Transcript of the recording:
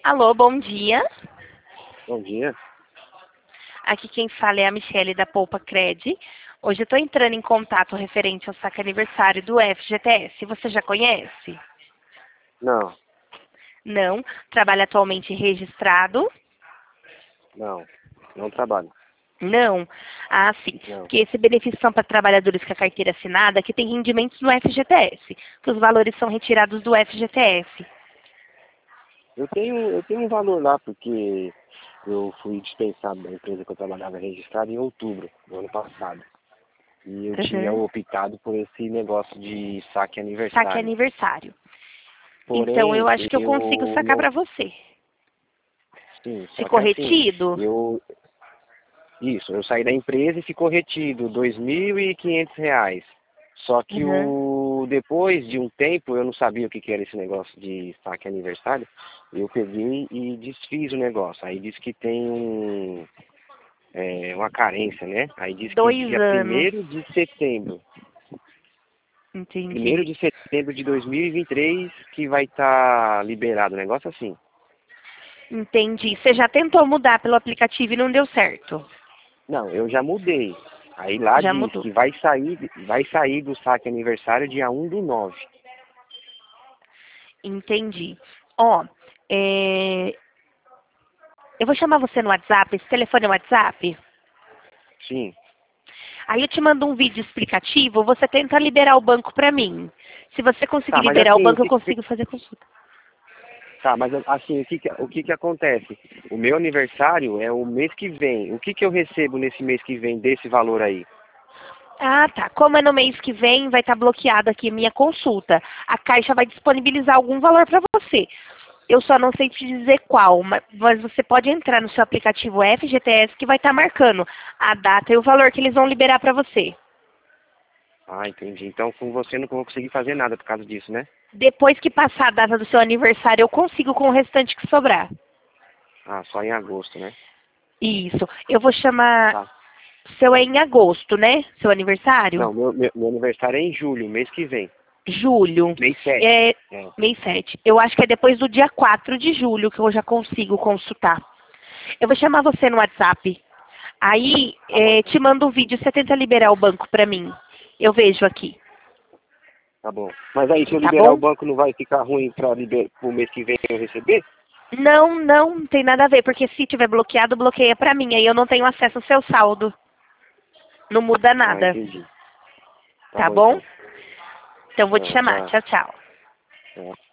Alô, bom dia. Bom dia. Aqui quem fala é a Michele da Poupa Cred. Hoje eu estou entrando em contato referente ao saque aniversário do FGTS. Você já conhece? Não, Não. Trabalha atualmente registrado? não, não trabalho. Não. Ah, sim. Não. Porque esse benefício são para trabalhadores com a carteira assinada que têm rendimentos no FGTS, que os valores são retirados do FGTS. Eu tenho um valor lá porque eu fui dispensado da empresa que eu trabalhava registrada em outubro do ano passado. E eu tinha Uhum. optado por esse negócio de saque Saque aniversário. aniversário. Então eu Porém, acho que eu consigo eu sacar não. para você. Sim, só Ficou que assim, retido? eu. Isso, eu saí da empresa e ficou retido R$ 2.500. Só que Uhum. depois de um tempo, eu não sabia o que que era esse negócio de saque aniversário. Eu peguei e desfiz o negócio. Aí disse que tem uma carência, né? Aí disse que 2 dia anos. primeiro de setembro. Entendi. 1º de setembro de 2023 que vai estar liberado. Um negócio assim. Entendi. Você já tentou mudar pelo aplicativo e não deu certo. Não, eu já mudei. Aí lá Já diz mudou. que vai sair do saque aniversário dia 1/9. Entendi. Ó, é, eu vou chamar você no WhatsApp. Esse telefone é o WhatsApp? Sim. Aí eu te mando um vídeo explicativo. Você tenta liberar o banco pra mim. Se você conseguir Tá, mas liberar o assim, banco, eu consigo fazer consulta. tá, mas assim, o que que acontece? O meu aniversário é o mês que vem. O que que eu recebo nesse mês que vem desse valor aí? Ah, tá. Como é no mês que vem, vai estar bloqueada aqui minha consulta. A Caixa vai disponibilizar algum valor para você. Eu só não sei te dizer qual, mas você pode entrar no seu aplicativo FGTS que vai estar marcando a data e o valor que eles vão liberar para você. Ah, entendi. Então com você eu não vou conseguir fazer nada por causa disso, né? Depois que passar a data do seu aniversário, eu consigo com o restante que sobrar. Ah, só em agosto, né? Isso. Eu vou chamar. Tá. Seu é em agosto, né? Seu aniversário? Não, meu aniversário é em julho, mês que vem. Julho. Mês 7. É, É. mês 7. Eu acho que é depois do dia 4 de julho que eu já consigo consultar. Eu vou chamar você no WhatsApp. Aí, Tá bom então. te mando um vídeo. Você tenta liberar o banco pra mim. Eu vejo aqui. Tá bom. Mas aí, se eu Tá liberar o bom? banco, não vai ficar ruim para o mês que vem eu receber? Não, não tem nada a ver. Porque se tiver bloqueado, bloqueia pra mim. Aí eu não tenho acesso ao seu saldo. Não muda Ah, nada. entendi. Tá Tá bom bom? então. Então vou te Ah, chamar. tá. Tchau, tchau. Tá.